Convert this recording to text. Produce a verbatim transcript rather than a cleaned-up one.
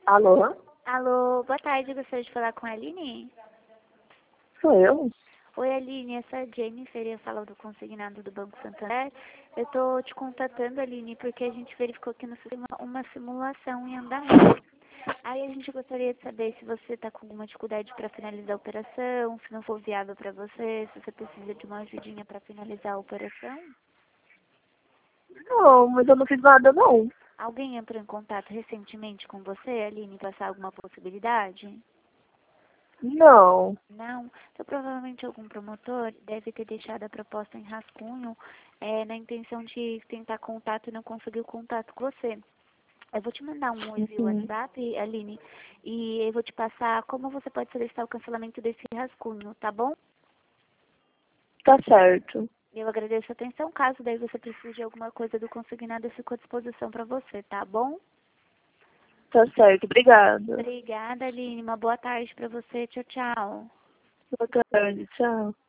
Alô? Alô, boa tarde, gostaria de falar com a Aline? Sou eu? Oi, Aline, essa é a Jennifer, eu falo do consignado do Banco Santander. Eu tô te contatando, Aline, porque a gente verificou aqui no sistema uma simulação em andamento. Aí a gente gostaria de saber se você está com alguma dificuldade para finalizar a operação, se não for viável para você, se você precisa de uma ajudinha para finalizar a operação. Não, mas eu não fiz nada não. Alguém entrou em contato recentemente com você, Aline, passar alguma possibilidade? Não. Não, então provavelmente algum promotor deve ter deixado a proposta em rascunho é, na intenção de tentar contato e não conseguiu contato com você. Eu vou te mandar um oi via Uhum. WhatsApp, Aline, e eu vou te passar como você pode solicitar o cancelamento desse rascunho, tá bom? Tá certo. Eu agradeço a atenção. Caso daí você precise de alguma coisa do consignado, eu fico à disposição para você, tá bom? Tá certo. Obrigada. Obrigada, Aline. Uma boa tarde para você. Tchau, tchau. Boa tarde. Tchau.